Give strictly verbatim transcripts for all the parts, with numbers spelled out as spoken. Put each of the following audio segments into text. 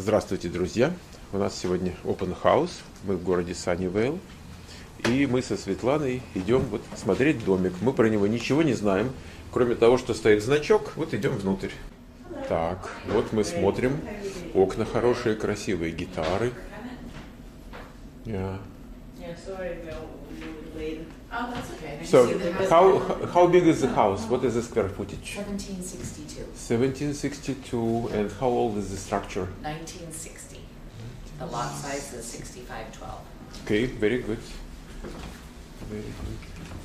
Здравствуйте, друзья! У нас сегодня Open House, мы в городе Саннивейл, и мы со Светланой идем вот смотреть домик. Мы про него ничего не знаем, кроме того, что стоит значок, вот идем внутрь. Так, вот мы смотрим, окна хорошие, красивые, гитары. Yeah. Oh, that's okay. So, how, how big is the house? What is the square footage? seventeen sixty-two. seventeen sixty-two, and how old is the structure? nineteen sixty. The lot size is sixty-five twelve. Okay, very good. Very good.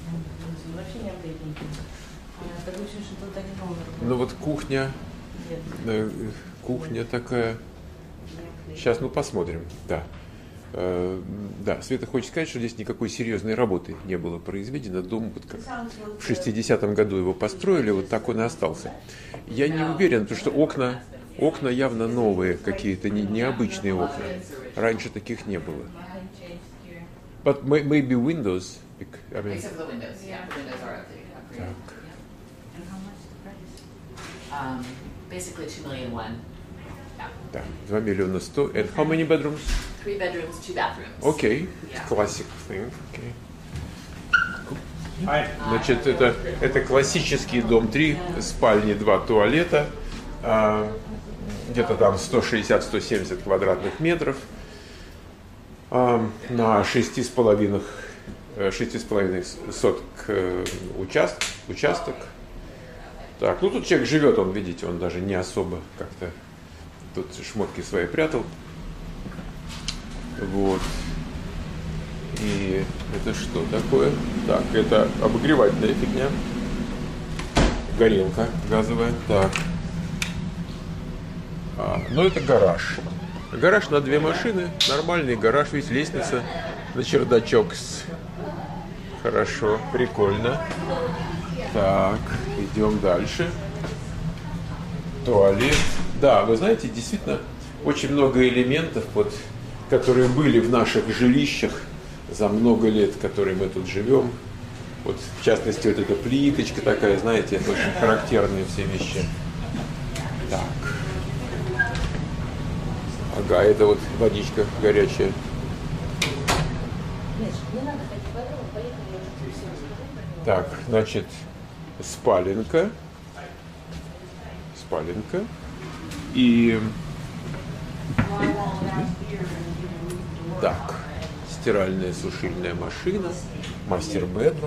Ну вот кухня, э, кухня такая. Сейчас мы посмотрим, да. Э, да, Света хочет сказать, что здесь никакой серьезной работы не было произведено. Дом, вот как в шестидесятом году его построили, вот так он и остался. Я не уверен, потому что окна, окна явно новые, какие-то не, необычные окна. Раньше таких не было. But may, maybe windows. I mean, Except for the windows, yeah, the windows are updated. так. Um, basically two million one. Yeah. Да, два миллиона сто. And how many bedrooms? Three bedrooms, two bathrooms. Окей, Yeah. classic thing. Okay. Значит, это, это классический дом, три спальни, два туалета, а, где-то там сто шестьдесят - сто семьдесят квадратных метров, а, на шести с половиной шести с половиной соток э, участок, участок. Так, ну тут человек живет, он, видите, он даже не особо как-то тут шмотки свои прятал. Вот. И это что такое? Так, это обогревательная фигня. Горелка газовая. Так. А, ну это гараж. Гараж на две машины. Нормальный гараж, ведь лестница на чердачок. С... Хорошо, прикольно. Так, идем дальше. Туалет. Да, вы знаете, действительно, очень много элементов, вот, которые были в наших жилищах за много лет, которые мы тут живем. Вот, в частности, вот эта плиточка такая, знаете, это очень характерные все вещи. Так. Ага, это вот водичка горячая. Так, значит, спаленка. Спаленка. И... Так, стиральная сушильная машина, мастер-бедрум.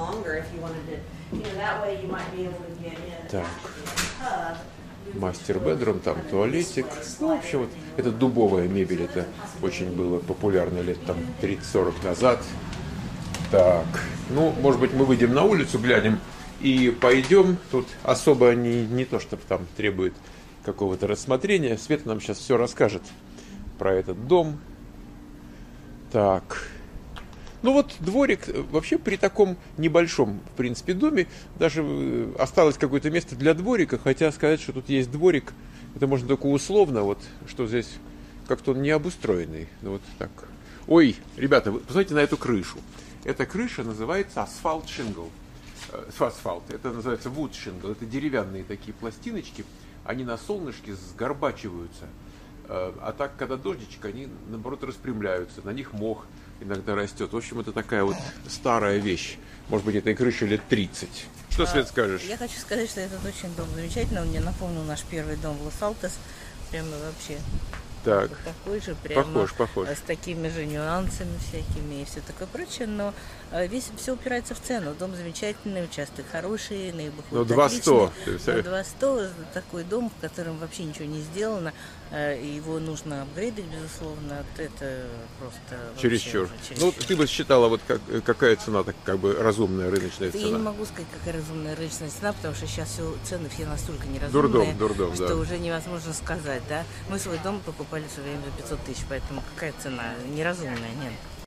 Так, мастер-бедрум, там туалетик. Ну, вообще, вот эта дубовая мебель, это очень было популярно лет там тридцать-сорок назад. Так, ну, может быть, мы выйдем на улицу, глянем и пойдем. Тут особо не, не то, чтобы там требует какого-то рассмотрения. Света нам сейчас все расскажет про этот дом. Так. Ну вот дворик, вообще при таком небольшом, в принципе, доме, даже осталось какое-то место для дворика, хотя сказать, что тут есть дворик, это можно только условно, вот, что здесь как-то он не обустроенный. Ну вот так. Ой, ребята, вы посмотрите на эту крышу. Эта крыша называется асфальт шингл. Асфальт. Это называется wood shingle. Это деревянные такие пластиночки. Они на солнышке сгорбачиваются. А так, когда дождичек, они, наоборот, распрямляются. На них мох иногда растет. В общем, это такая вот старая вещь. Может быть, этой крыше лет тридцать. Что, Свет, скажешь? Я хочу сказать, что этот очень дом замечательный. Он мне напомнил наш первый дом в Лос-Алтес. Прямо вообще так. вот такой же, прямо Похож, похож. с такими же нюансами всякими и все такое прочее. Но весь все упирается в цену. Дом замечательный, участок хороший, наибухой ну, два сто. Ну, два сто. Такой дом, в котором вообще ничего не сделано. Его нужно апгрейдить, безусловно. Это просто... Чересчур. чересчур. Ну, ты бы считала, вот как, какая цена, так как бы разумная рыночная цена? Я не могу сказать, какая разумная рыночная цена, потому что сейчас все, цены все настолько неразумные, дурдом, дурдом, что да. уже невозможно сказать, да. Мы свой дом покупали все время за пятьсот тысяч, поэтому какая цена? Неразумная, нет.